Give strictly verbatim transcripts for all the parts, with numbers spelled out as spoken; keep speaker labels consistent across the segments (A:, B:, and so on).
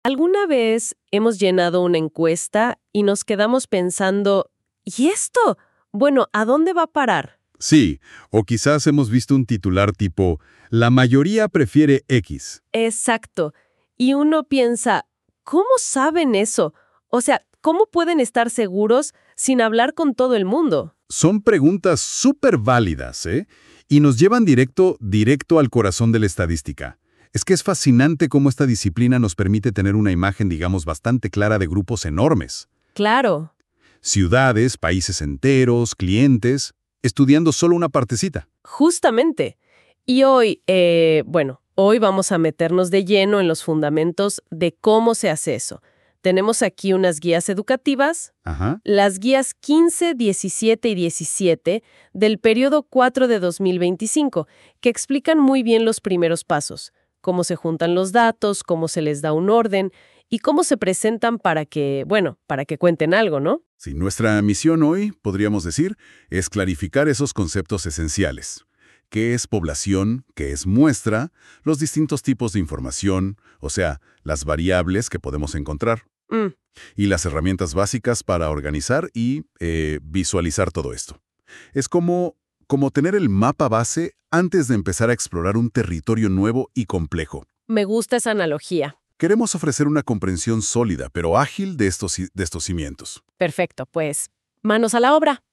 A: ¿Alguna vez hemos llenado una encuesta y nos quedamos pensando, ¿y esto? Bueno, ¿a dónde va a parar?
B: Sí, o quizás hemos visto un titular tipo, la mayoría prefiere X.
A: Exacto. Y uno piensa, ¿cómo saben eso? O sea, ¿cómo pueden estar seguros sin hablar con todo el mundo?
B: Son preguntas súper válidas, ¿eh? Y nos llevan directo, directo al corazón de la estadística. Es que es fascinante cómo esta disciplina nos permite tener una imagen, digamos, bastante clara de grupos enormes.
A: Claro.
B: Ciudades, países enteros, clientes, estudiando solo una partecita.
A: Justamente. Y hoy, eh, bueno, hoy vamos a meternos de lleno en los fundamentos de cómo se hace eso. Tenemos aquí unas guías educativas,
B: Ajá.
A: las guías quince, diecisiete y diecisiete del periodo cuatro de dos mil veinticinco, que explican muy bien los primeros pasos, cómo se juntan los datos, cómo se les da un orden y cómo se presentan para que, bueno, para que cuenten algo, ¿no?
B: Sí, nuestra misión hoy, podríamos decir, es clarificar esos conceptos esenciales. ¿Qué es población? ¿Qué es muestra? Los distintos tipos de información, o sea, las variables que podemos encontrar.
A: Mm,
B: Y las herramientas básicas para organizar y eh, visualizar todo esto. Es como, como tener el mapa base antes de empezar a explorar un territorio nuevo y complejo.
A: me gusta esa analogía.
B: Queremos ofrecer una comprensión sólida, pero ágil de estos, ci- de estos cimientos.
A: Perfecto, pues, manos a la obra.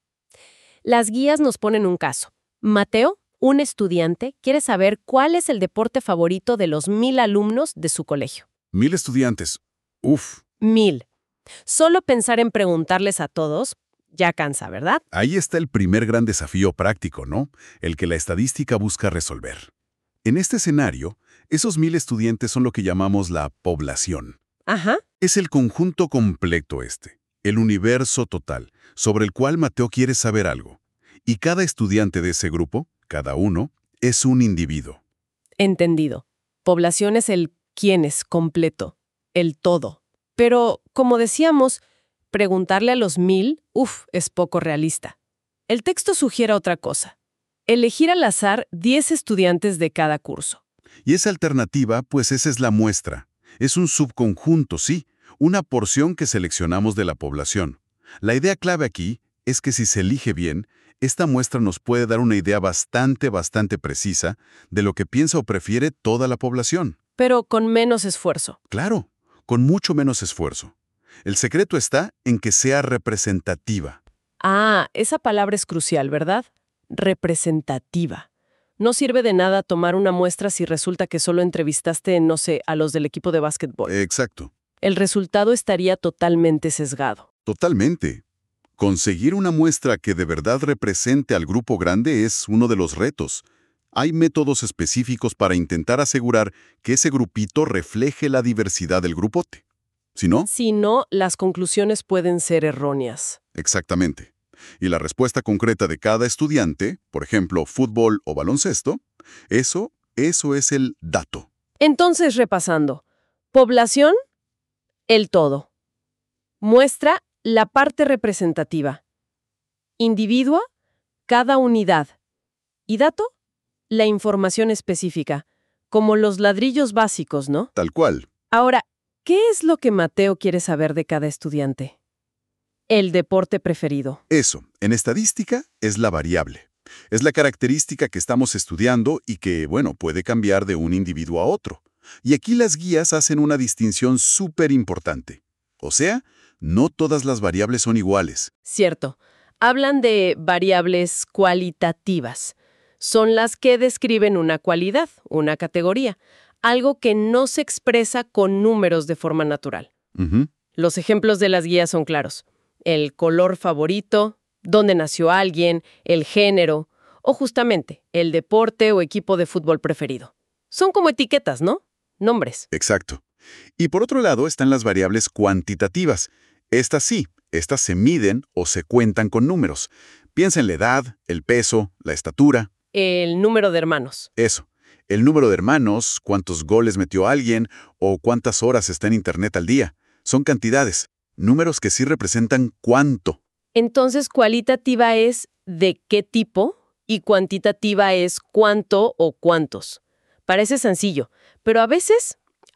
A: Las guías nos ponen un caso. Mateo, un estudiante, quiere saber cuál es el deporte favorito de los mil alumnos de su colegio.
B: Mil estudiantes. Uf,
A: Mil. Solo pensar en preguntarles a todos ya cansa, ¿verdad?
B: ahí está el primer gran desafío práctico, ¿no? El que la estadística busca resolver. En este escenario, esos mil estudiantes son lo que llamamos la población.
A: Ajá.
B: Es el conjunto completo este, el universo total, sobre el cual Mateo quiere saber algo. Y cada estudiante de ese grupo, cada uno, es un individuo.
A: Entendido. Población es el quién es completo, el todo. Pero, como decíamos, preguntarle a los mil, uff, es poco realista. El texto sugiere otra cosa. Elegir al azar diez estudiantes de cada curso.
B: Y esa alternativa, pues esa es la muestra. Es un subconjunto, sí, una porción que seleccionamos de la población. La idea clave aquí es que si se elige bien, esta muestra nos puede dar una idea bastante, bastante precisa de lo que piensa o prefiere toda la población.
A: Pero con menos esfuerzo.
B: Claro, con mucho menos esfuerzo. El secreto está en que sea representativa.
A: Ah, esa palabra es crucial, ¿verdad? Representativa. No sirve de nada tomar una muestra si resulta que solo entrevistaste, no sé, a los del equipo de básquetbol.
B: Exacto,
A: El resultado estaría totalmente sesgado.
B: totalmente. Conseguir una muestra que de verdad represente al grupo grande es uno de los retos. Hay métodos específicos para intentar asegurar que ese grupito refleje la diversidad del grupote. Si no,
A: Si no, las conclusiones pueden ser erróneas.
B: exactamente. Y la respuesta concreta de cada estudiante, por ejemplo, fútbol o baloncesto, eso, eso es el dato.
A: Entonces, repasando. Población, el todo. Muestra, la parte representativa. Individuo, cada unidad. Y dato, la información específica, como los ladrillos básicos, ¿no?
B: Tal cual.
A: Ahora, ¿qué es lo que Mateo quiere saber de cada estudiante? El deporte preferido.
B: Eso, en estadística, es la variable. Es la característica que estamos estudiando y que, bueno, puede cambiar de un individuo a otro. Y aquí las guías hacen una distinción súper importante. O sea, no todas las variables son iguales.
A: Cierto. Hablan de variables cualitativas. Son las que describen una cualidad, una categoría, algo que no se expresa con números de forma natural.
B: Ujú.
A: Los ejemplos de las guías son claros. El color favorito, dónde nació alguien, el género, o justamente el deporte o equipo de fútbol preferido. Son como etiquetas, ¿no? Nombres.
B: Exacto. Y por otro lado están las variables cuantitativas. Estas sí, estas se miden o se cuentan con números. Piensa en la edad, el peso, la estatura.
A: El número de hermanos.
B: Eso. El número de hermanos, cuántos goles metió alguien o cuántas horas está en Internet al día. Son cantidades. Números que sí representan cuánto.
A: Entonces, cualitativa es de qué tipo y cuantitativa es cuánto o cuántos. Parece sencillo, pero a veces,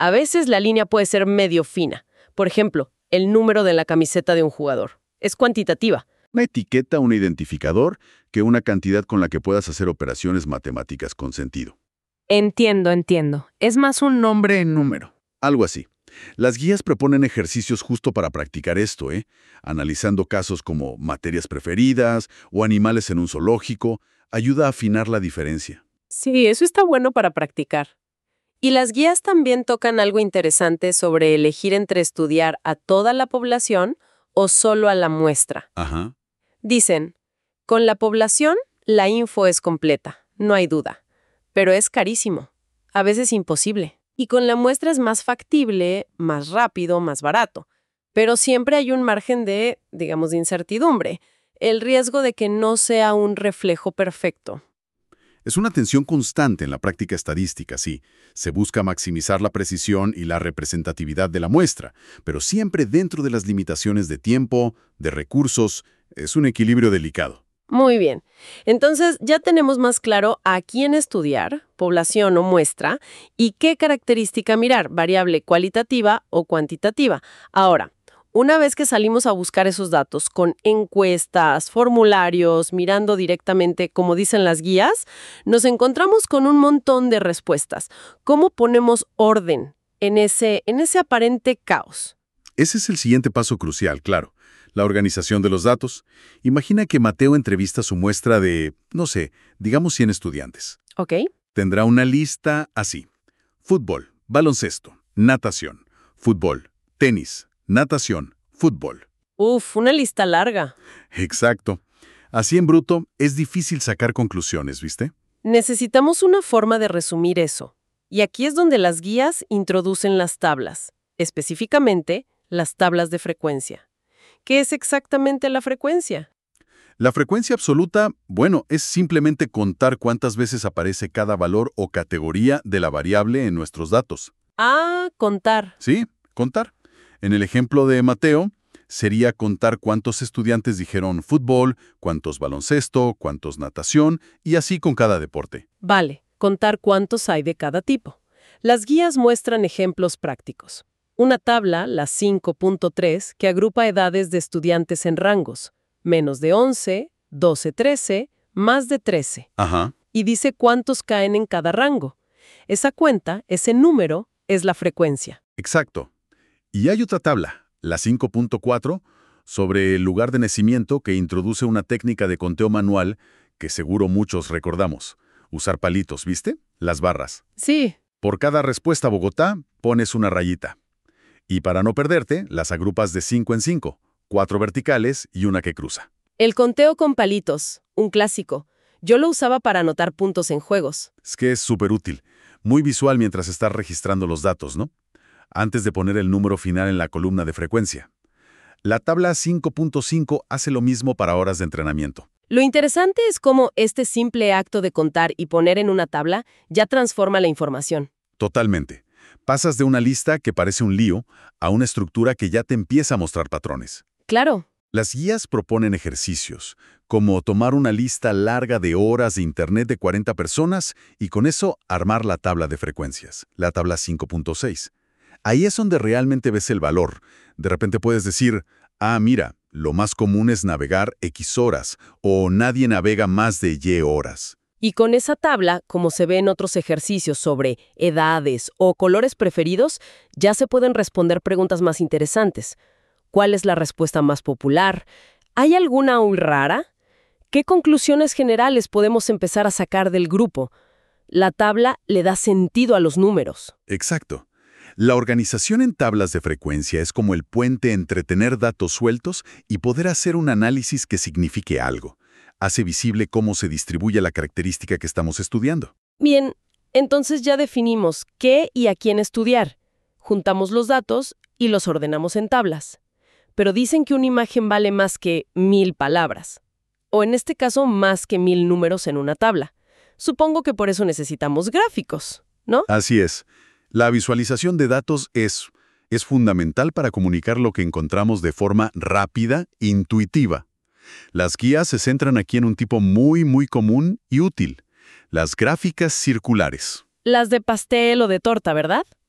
A: A veces la línea puede ser medio fina. Por ejemplo, el número de la camiseta de un jugador. Es cuantitativa.
B: Una etiqueta, un identificador, que una cantidad con la que puedas hacer operaciones matemáticas con sentido.
C: Entiendo, entiendo. Es más un nombre en número.
B: Algo así. Las guías proponen ejercicios justo para practicar esto, ¿eh? Analizando casos como materias preferidas o animales en un zoológico, ayuda a afinar la diferencia.
A: Sí, eso está bueno para practicar. Y las guías también tocan algo interesante sobre elegir entre estudiar a toda la población o solo a la muestra.
B: Ajá.
A: Dicen, con la población la info es completa, no hay duda, pero es carísimo, a veces imposible. Y con la muestra es más factible, más rápido, más barato. Pero siempre hay un margen de, digamos, de incertidumbre, el riesgo de que no sea un reflejo perfecto.
B: Es una tensión constante en la práctica estadística, sí. Se busca maximizar la precisión y la representatividad de la muestra, pero siempre dentro de las limitaciones de tiempo, de recursos. Es un equilibrio delicado.
A: Muy bien. Entonces ya tenemos más claro a quién estudiar, población o muestra, y qué característica mirar, variable cualitativa o cuantitativa. Ahora, una vez que salimos a buscar esos datos con encuestas, formularios, mirando directamente, como dicen las guías, nos encontramos con un montón de respuestas. ¿Cómo ponemos orden en ese, en ese aparente caos?
B: Ese es el siguiente paso crucial, claro. La organización de los datos. Imagina que Mateo entrevista su muestra de, no sé, digamos cien estudiantes.
A: ¿Ok?
B: Tendrá una lista así. Fútbol, baloncesto, natación, fútbol, tenis, natación, fútbol.
A: Uf, una lista larga.
B: Exacto. Así en bruto, es difícil sacar conclusiones, ¿viste?
A: Necesitamos una forma de resumir eso. Y aquí es donde las guías introducen las tablas, específicamente las tablas de frecuencia. ¿Qué es exactamente la frecuencia?
B: La frecuencia absoluta, bueno, es simplemente contar cuántas veces aparece cada valor o categoría de la variable en nuestros datos.
A: Ah, contar.
B: Sí, contar. En el ejemplo de Mateo, sería contar cuántos estudiantes dijeron fútbol, cuántos baloncesto, cuántos natación, y así con cada deporte.
A: Vale, contar cuántos hay de cada tipo. Las guías muestran ejemplos prácticos. Una tabla, la cinco punto tres, que agrupa edades de estudiantes en rangos. Menos de once, doce, trece, más de trece.
B: Ajá.
A: Y dice cuántos caen en cada rango. Esa cuenta, ese número, es la frecuencia.
B: Exacto. Y hay otra tabla, la cinco punto cuatro, sobre el lugar de nacimiento que introduce una técnica de conteo manual que seguro muchos recordamos. Usar palitos, ¿viste? Las barras.
A: Sí.
B: Por cada respuesta a Bogotá, pones una rayita. Y para no perderte, las agrupas de cinco en cinco, cuatro verticales y una que cruza.
A: El conteo con palitos, un clásico. Yo lo usaba para anotar puntos en juegos.
B: Es que es súper útil, muy visual mientras estás registrando los datos, ¿no? Antes de poner el número final en la columna de frecuencia. La tabla cinco punto cinco hace lo mismo para horas de entrenamiento.
A: Lo interesante es cómo este simple acto de contar y poner en una tabla ya transforma la información.
B: Totalmente. Pasas de una lista que parece un lío a una estructura que ya te empieza a mostrar patrones.
A: Claro.
B: Las guías proponen ejercicios, como tomar una lista larga de horas de Internet de cuarenta personas y con eso armar la tabla de frecuencias, la tabla cinco punto seis. Ahí es donde realmente ves el valor. De repente puedes decir, ah, mira, lo más común es navegar X horas o nadie navega más de Y horas.
A: Y con esa tabla, como se ve en otros ejercicios sobre edades o colores preferidos, ya se pueden responder preguntas más interesantes. ¿Cuál es la respuesta más popular? ¿Hay alguna aún rara? ¿Qué conclusiones generales podemos empezar a sacar del grupo? La tabla le da sentido a los números.
B: Exacto. La organización en tablas de frecuencia es como el puente entre tener datos sueltos y poder hacer un análisis que signifique algo. Hace visible cómo se distribuye la característica que estamos estudiando.
A: Bien, entonces ya definimos qué y a quién estudiar. Juntamos los datos y los ordenamos en tablas. Pero dicen que una imagen vale más que mil palabras. O en este caso, más que mil números en una tabla. Supongo que por eso necesitamos gráficos, ¿no?
B: Así es. La visualización de datos es, es fundamental para comunicar lo que encontramos de forma rápida e intuitiva. Las guías se centran aquí en un tipo muy, muy común y útil, las gráficas circulares.
A: Las de pastel o de torta, ¿verdad?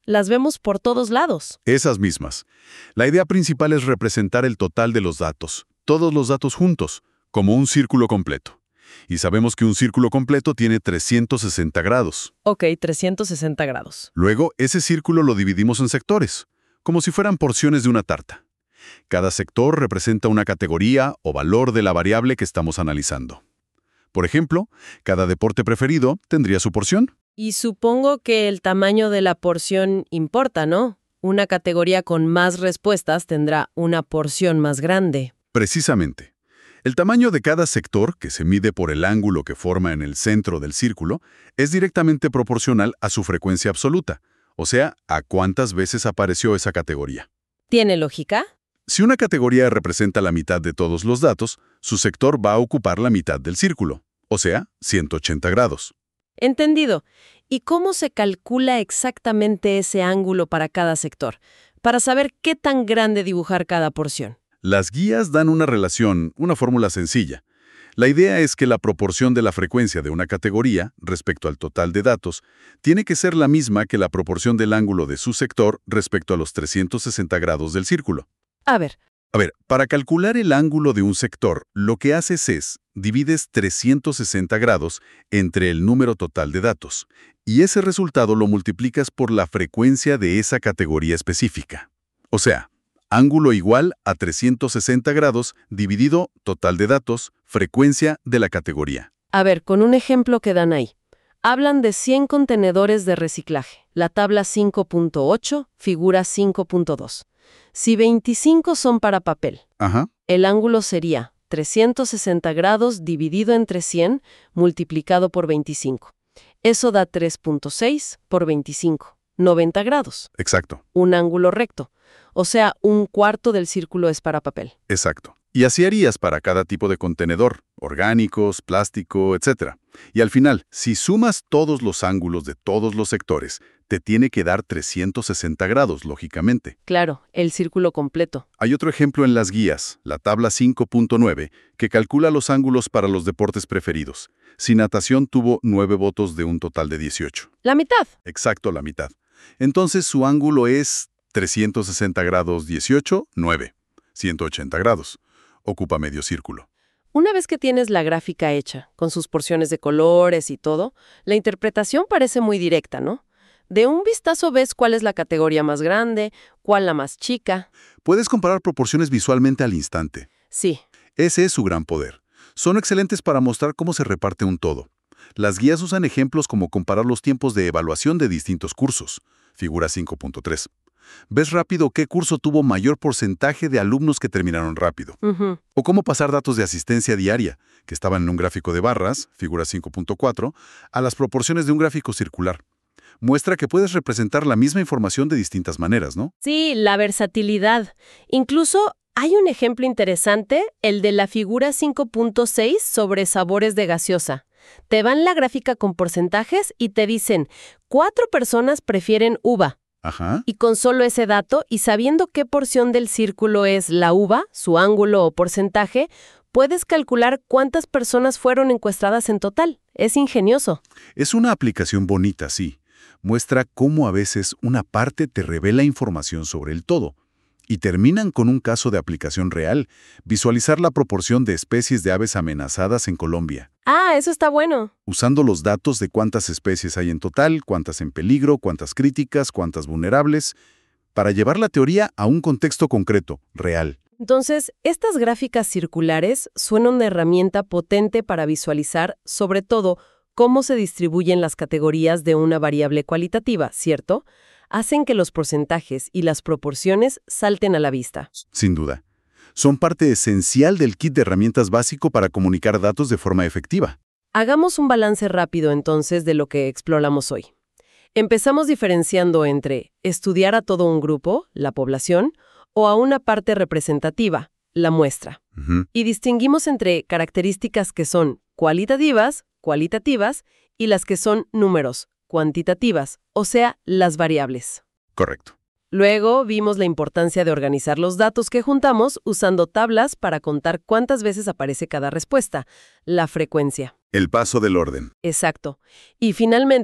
A: Las vemos por todos lados.
B: Esas mismas. La idea principal es representar el total de los datos, todos los datos juntos, como un círculo completo. Y sabemos que un círculo completo tiene trescientos sesenta grados.
A: Ok, trescientos sesenta grados.
B: Luego, ese círculo lo dividimos en sectores, como si fueran porciones de una tarta. Cada sector representa una categoría o valor de la variable que estamos analizando. Por ejemplo, cada deporte preferido tendría su porción.
A: Y supongo que el tamaño de la porción importa, ¿no? Una categoría con más respuestas tendrá una porción más grande.
B: Precisamente. El tamaño de cada sector, que se mide por el ángulo que forma en el centro del círculo, es directamente proporcional a su frecuencia absoluta, o sea, a cuántas veces apareció esa categoría.
A: ¿Tiene lógica?
B: Si una categoría representa la mitad de todos los datos, su sector va a ocupar la mitad del círculo, o sea, ciento ochenta grados.
A: Entendido. ¿Y cómo se calcula exactamente ese ángulo para cada sector? Para saber qué tan grande dibujar cada porción.
B: Las guías dan una relación, una fórmula sencilla. La idea es que la proporción de la frecuencia de una categoría respecto al total de datos tiene que ser la misma que la proporción del ángulo de su sector respecto a los trescientos sesenta grados del círculo.
A: A ver,
B: A ver, para calcular el ángulo de un sector, lo que haces es, divides trescientos sesenta grados entre el número total de datos, y ese resultado lo multiplicas por la frecuencia de esa categoría específica. O sea, ángulo igual a trescientos sesenta grados dividido total de datos, frecuencia de la categoría.
A: a ver, con un ejemplo que dan ahí. Hablan de cien contenedores de reciclaje. La tabla cinco punto ocho, figura cinco punto dos. Si veinticinco son para papel,
B: Ajá,
A: el ángulo sería trescientos sesenta grados dividido entre cien multiplicado por veinticinco. Eso da tres punto seis por veinticinco, noventa grados.
B: exacto,
A: Un ángulo recto. O sea, un cuarto del círculo es para papel.
B: exacto. Y así harías para cada tipo de contenedor, orgánicos, plástico, etcétera. Y al final, si sumas todos los ángulos de todos los sectores, te tiene que dar trescientos sesenta grados, lógicamente.
A: Claro, el círculo completo.
B: Hay otro ejemplo en las guías, la tabla cinco punto nueve, que calcula los ángulos para los deportes preferidos. Si natación tuvo nueve votos de un total de dieciocho.
A: La mitad.
B: Exacto, la mitad. Entonces su ángulo es trescientos sesenta grados dieciocho, nueve. ciento ochenta grados. Ocupa medio círculo.
A: Una vez que tienes la gráfica hecha, con sus porciones de colores y todo, la interpretación parece muy directa, ¿no? De un vistazo ves cuál es la categoría más grande, cuál la más chica.
B: Puedes comparar proporciones visualmente al instante.
A: Sí,
B: Ese es su gran poder. Son excelentes para mostrar cómo se reparte un todo. Las guías usan ejemplos como comparar los tiempos de evaluación de distintos cursos. Figura cinco punto tres. Ves rápido qué curso tuvo mayor porcentaje de alumnos que terminaron rápido.
A: ujú,
B: O cómo pasar datos de asistencia diaria, que estaban en un gráfico de barras, figura cinco punto cuatro, a las proporciones de un gráfico circular. Muestra que puedes representar la misma información de distintas maneras, ¿no?
A: Sí, la versatilidad. Incluso hay un ejemplo interesante, el de la figura cinco punto seis sobre sabores de gaseosa. Te van la gráfica con porcentajes y te dicen, cuatro personas prefieren uva.
B: Ajá.
A: Y con solo ese dato y sabiendo qué porción del círculo es la uva, su ángulo o porcentaje, puedes calcular cuántas personas fueron encuestadas en total. Es ingenioso.
B: Es una aplicación bonita, sí. Muestra cómo a veces una parte te revela información sobre el todo. Y terminan con un caso de aplicación real, visualizar la proporción de especies de aves amenazadas en Colombia,
A: Ah, eso está bueno.
B: usando los datos de cuántas especies hay en total, cuántas en peligro, cuántas críticas, cuántas vulnerables, para llevar la teoría a un contexto concreto, real.
A: Entonces, estas gráficas circulares suenan una herramienta potente para visualizar, sobre todo, cómo se distribuyen las categorías de una variable cualitativa, ¿cierto? Hacen que los porcentajes y las proporciones salten a la vista.
B: Sin duda. Son parte esencial del kit de herramientas básico para comunicar datos de forma efectiva.
A: Hagamos un balance rápido entonces de lo que exploramos hoy. Empezamos diferenciando entre estudiar a todo un grupo, la población, o a una parte representativa, la muestra.
B: Ujú.
A: Y distinguimos entre características que son cualitativas, cualitativas, y las que son números, cuantitativas, o sea, las variables.
B: Correcto.
A: Luego vimos la importancia de organizar los datos que juntamos usando tablas para contar cuántas veces aparece cada respuesta, la frecuencia.
B: El paso del orden.
A: Exacto. Y finalmente,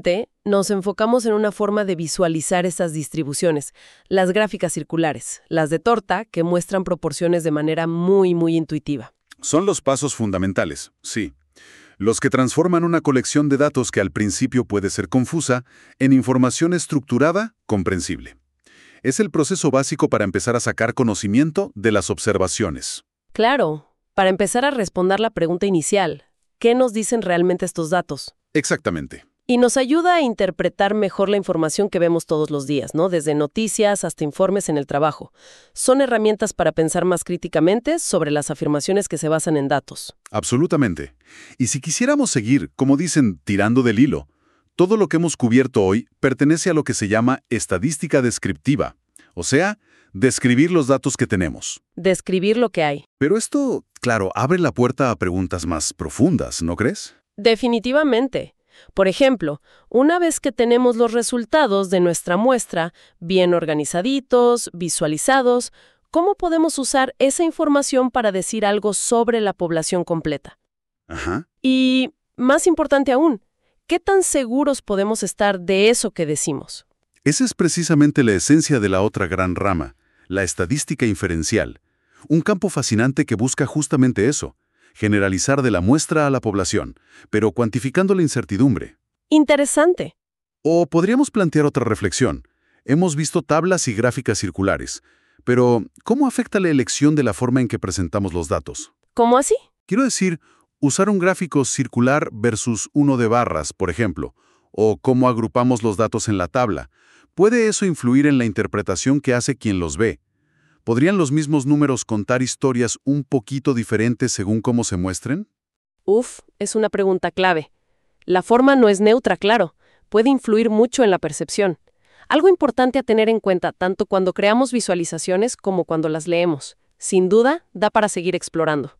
A: Nos enfocamos en una forma de visualizar esas distribuciones, las gráficas circulares, las de torta, que muestran proporciones de manera muy, muy intuitiva.
B: Son los pasos fundamentales, sí. Los que transforman una colección de datos que al principio puede ser confusa en información estructurada, comprensible. Es el proceso básico para empezar a sacar conocimiento de las observaciones.
A: Claro, para empezar a responder la pregunta inicial, ¿qué nos dicen realmente estos datos?
B: Exactamente.
A: Y nos ayuda a interpretar mejor la información que vemos todos los días, ¿no? Desde noticias hasta informes en el trabajo. Son herramientas para pensar más críticamente sobre las afirmaciones que se basan en datos.
B: Absolutamente. Y si quisiéramos seguir, como dicen, tirando del hilo, todo lo que hemos cubierto hoy pertenece a lo que se llama estadística descriptiva, o sea, describir los datos que tenemos.
A: Describir lo que hay.
B: Pero esto, claro, abre la puerta a preguntas más profundas, ¿no crees?
A: Definitivamente. Por ejemplo, una vez que tenemos los resultados de nuestra muestra bien organizaditos, visualizados, ¿cómo podemos usar esa información para decir algo sobre la población completa?
B: Ajá.
A: Y, más importante aún, ¿qué tan seguros podemos estar de eso que decimos?
B: Esa es precisamente la esencia de la otra gran rama, la estadística inferencial. Un campo fascinante que busca justamente eso. Generalizar de la muestra a la población, pero cuantificando la incertidumbre.
A: Interesante.
B: O podríamos plantear otra reflexión. Hemos visto tablas y gráficas circulares, pero ¿cómo afecta la elección de la forma en que presentamos los datos?
A: ¿Cómo así?
B: Quiero decir, usar un gráfico circular versus uno de barras, por ejemplo, o cómo agrupamos los datos en la tabla. ¿Puede eso influir en la interpretación que hace quien los ve? ¿Podrían los mismos números contar historias un poquito diferentes según cómo se muestren?
A: Uf, es una pregunta clave. La forma no es neutra, claro. Puede influir mucho en la percepción. Algo importante a tener en cuenta tanto cuando creamos visualizaciones como cuando las leemos. Sin duda, da para seguir explorando.